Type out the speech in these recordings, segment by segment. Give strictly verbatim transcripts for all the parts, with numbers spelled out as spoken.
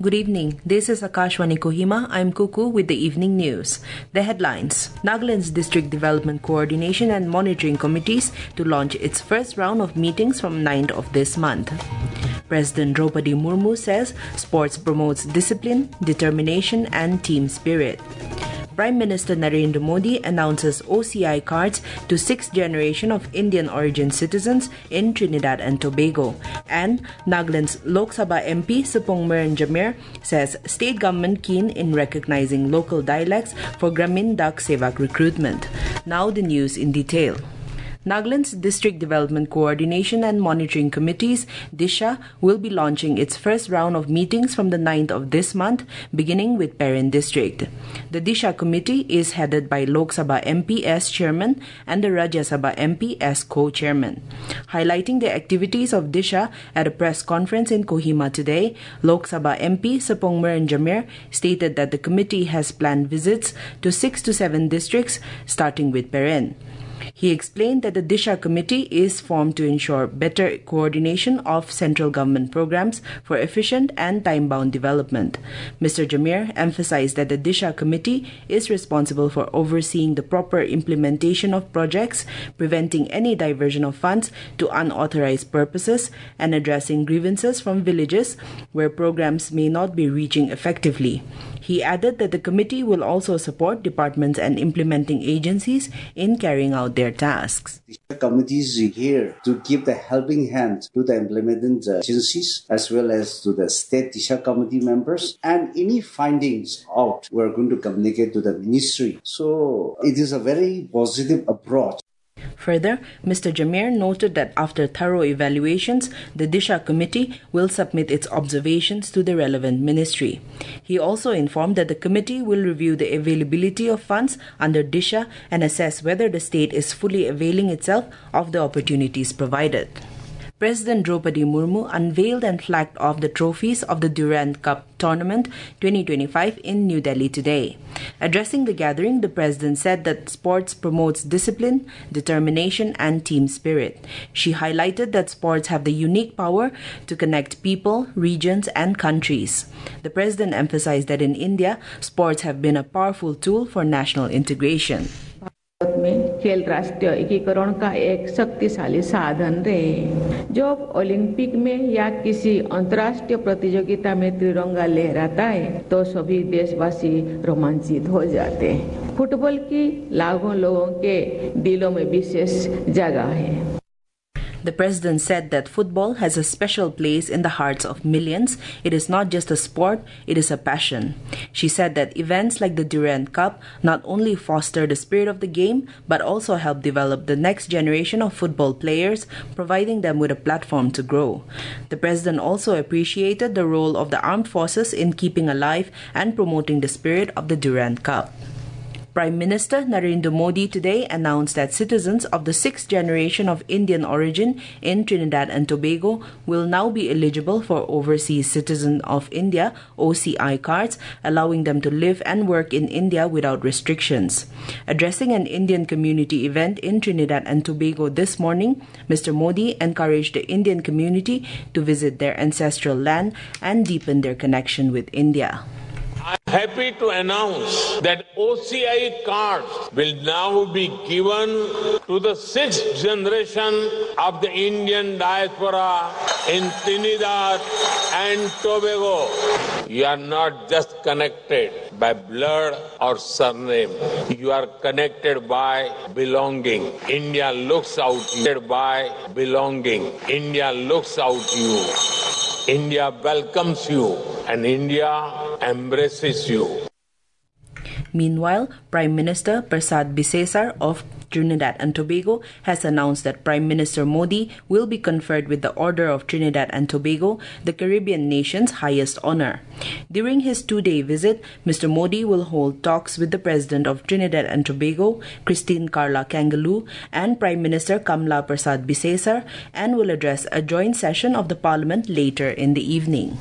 Good evening. This is Akashwani Kohima. I'm Kuku with the evening news. The headlines. Nagaland's District Development Coordination and Monitoring Committees to launch its first round of meetings from ninth of this month. President Draupadi Murmu says sports promotes discipline, determination and team spirit. Prime Minister Narendra Modi announces O C I cards to sixth generation of Indian origin citizens in Trinidad and Tobago. And Nagaland's Lok Sabha M P Supong Meron Jamir says state government keen in recognizing local dialects for Gramin Dak Sevak recruitment. Now the news in detail. Nagaland's District Development Coordination and Monitoring Committees, DISHA, will be launching its first round of meetings from the ninth of this month, beginning with Peren District. The DISHA committee is headed by Lok Sabha M P as chairman and the Rajya Sabha M P as co-chairman. Highlighting the activities of DISHA at a press conference in Kohima today, Lok Sabha M P Supong Meron Jamir stated that the committee has planned visits to six to seven districts, starting with Peren. He explained that the DISHA committee is formed to ensure better coordination of central government programs for efficient and time-bound development. Mister Jamir emphasized that the DISHA committee is responsible for overseeing the proper implementation of projects, preventing any diversion of funds to unauthorized purposes, and addressing grievances from villages where programs may not be reaching effectively. He added that the committee will also support departments and implementing agencies in carrying out their tasks. The committee is here to give the helping hand to the implementing agencies as well as to the state DISHA committee members, and any findings out we're going to communicate to the ministry. So it is a very positive approach. Further, Mister Jamir noted that after thorough evaluations, the DISHA committee will submit its observations to the relevant ministry. He also informed that the committee will review the availability of funds under DISHA and assess whether the state is fully availing itself of the opportunities provided. President Draupadi Murmu unveiled and flagged off the trophies of the Durand Cup Tournament twenty twenty-five in New Delhi today. Addressing the gathering, the president said that sports promotes discipline, determination and team spirit. She highlighted that sports have the unique power to connect people, regions and countries. The president emphasized that in India, sports have been a powerful tool for national integration. Bharat में खेल राष्ट्रीय एकीकरण का एक शक्तिशाली साधन रहे। जब ओलंपिक में या किसी अंतर्राष्ट्रीय प्रतियोगिता में तिरंगा लहराता है तो सभी देशवासी रोमांचित हो जाते हैं। फुटबॉल की लाखों लोगों के दिलों में विशेष जगह है। The president said that football has a special place in the hearts of millions. It is not just a sport, it is a passion. She said that events like the Durand Cup not only foster the spirit of the game, but also help develop the next generation of football players, providing them with a platform to grow. The president also appreciated the role of the armed forces in keeping alive and promoting the spirit of the Durand Cup. Prime Minister Narendra Modi today announced that citizens of the sixth generation of Indian origin in Trinidad and Tobago will now be eligible for Overseas Citizen of India O C I cards, allowing them to live and work in India without restrictions. Addressing an Indian community event in Trinidad and Tobago this morning, Mister Modi encouraged the Indian community to visit their ancestral land and deepen their connection with India. I'm happy to announce that O C I cards will now be given to the sixth generation of the Indian diaspora in Trinidad and Tobago. You are not just connected by blood or surname. You are connected by belonging. India looks out you by belonging. India looks out you. India welcomes you and India embraces you. Meanwhile, Prime Minister Prasad Bisesar of Trinidad and Tobago has announced that Prime Minister Modi will be conferred with the Order of Trinidad and Tobago, the Caribbean nation's highest honor. During his two-day visit, Mister Modi will hold talks with the President of Trinidad and Tobago, Christine Carla Kangaloo, and Prime Minister Kamla Prasad Bisesar, and will address a joint session of the Parliament later in the evening.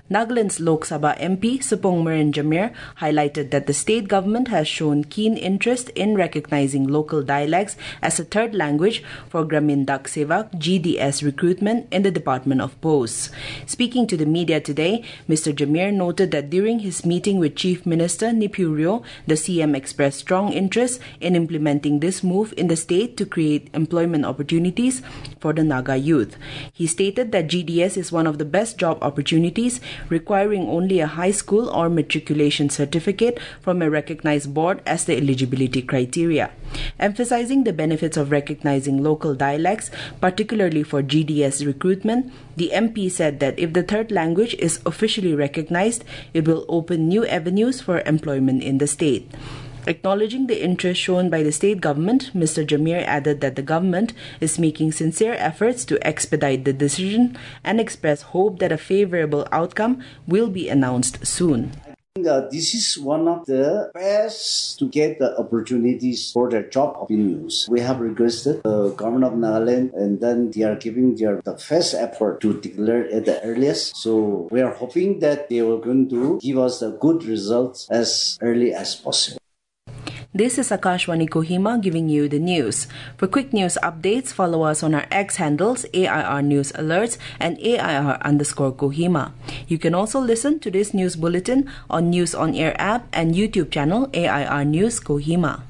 Nagaland's Lok Sabha M P Supong Marin Jamir highlighted that the state government has shown keen interest in recognizing local dialects as a third language for Gramin Dak Sevak G D S recruitment in the Department of Posts. Speaking to the media today, Mister Jamir noted that during his meeting with Chief Minister Niphiu Rio, the C M expressed strong interest in implementing this move in the state to create employment opportunities for the Naga youth. He stated that G D S is one of the best job opportunities, requiring only a high school or matriculation certificate from a recognized board as the eligibility criteria. Emphasizing the benefits of recognizing local dialects, particularly for G D S recruitment, the M P said that if the third language is officially recognized, it will open new avenues for employment in the state. Acknowledging the interest shown by the state government, Mister Jamir added that the government is making sincere efforts to expedite the decision and expressed hope that a favorable outcome will be announced soon. Uh, this is one of the best to get the opportunities for their job opportunities. We have requested the government of Nagaland, and then they are giving their the first effort to declare at the earliest. So we are hoping that they are going to give us the good results as early as possible. This is Akashwani Kohima giving you the news. For quick news updates, follow us on our X handles A I R News Alerts and A I R underscore Kohima. You can also listen to this news bulletin on News On Air app and YouTube channel A I R News Kohima.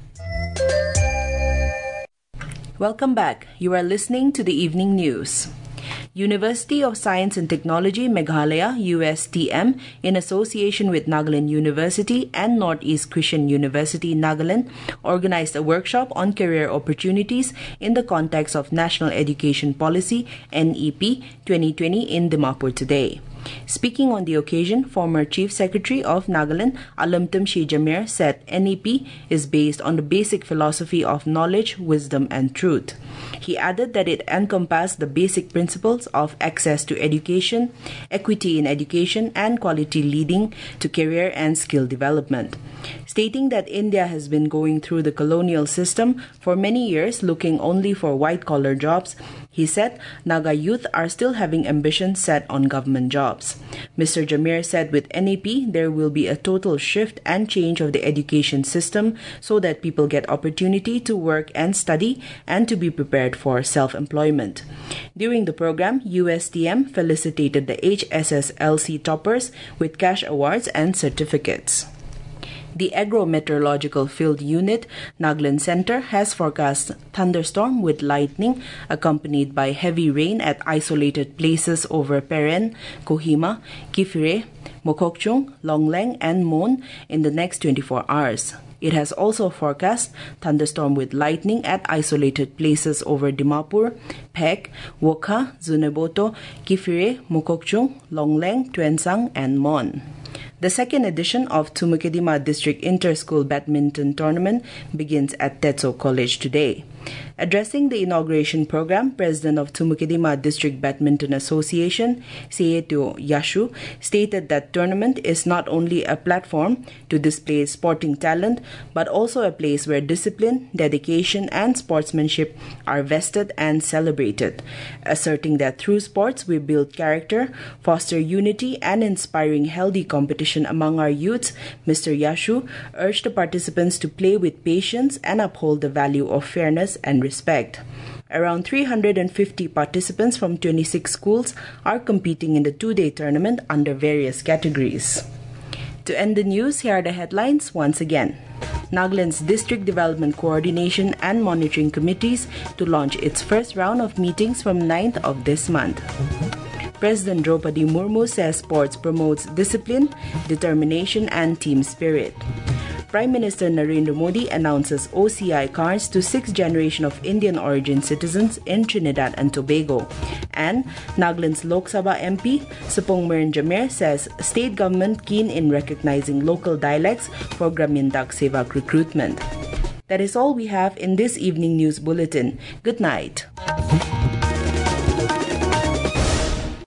Welcome back. You are listening to the evening news. University of Science and Technology Meghalaya U S T M, in association with Nagaland University and Northeast Christian University Nagaland, organized a workshop on career opportunities in the context of National Education Policy N E P twenty twenty in Dimapur today. Speaking on the occasion, former Chief Secretary of Nagaland, Alamtum Shi Jamir, said N E P is based on the basic philosophy of knowledge, wisdom and truth. He added that it encompassed the basic principles of access to education, equity in education and quality leading to career and skill development. Stating that India has been going through the colonial system for many years looking only for white-collar jobs, he said Naga youth are still having ambitions set on government jobs. Mister Jamir said with N E P there will be a total shift and change of the education system so that people get opportunity to work and study and to be prepared for self-employment. During the program, U S T M felicitated the H S S L C toppers with cash awards and certificates. The Agro-Meteorological Field Unit, Nagaland Center, has forecast thunderstorm with lightning accompanied by heavy rain at isolated places over Peren, Kohima, Kifire, Mokokchung, Longleng and Mon in the next twenty-four hours. It has also forecast thunderstorm with lightning at isolated places over Dimapur, Pek, Wokha, Zuneboto, Kifire, Mokokchung, Longleng, Tuensang and Mon. The second edition of Tumukidima District Inter-School Badminton Tournament begins at Tetso College today. Addressing the inauguration program, President of Tumukidima District Badminton Association, Seyeto Yashu, stated that tournament is not only a platform to display sporting talent, but also a place where discipline, dedication, and sportsmanship are vested and celebrated, asserting that through sports we build character, foster unity, and inspiring healthy competition among our youths. Mister Yashu urged the participants to play with patience and uphold the value of fairness and respect. Around three hundred fifty participants from twenty-six schools are competing in the two-day tournament under various categories. To end the news, here are the headlines once again. Nagaland's District Development Coordination and Monitoring Committees to launch its first round of meetings from ninth of this month. President Draupadi Murmu says sports promotes discipline, determination and team spirit. Prime Minister Narendra Modi announces O C I cards to sixth generation of Indian origin citizens in Trinidad and Tobago. And Nagaland's Lok Sabha M P Supong Marin Jamir says state government keen in recognizing local dialects for Gramin Dak Sevak recruitment. That is all we have in this evening news bulletin. Good night.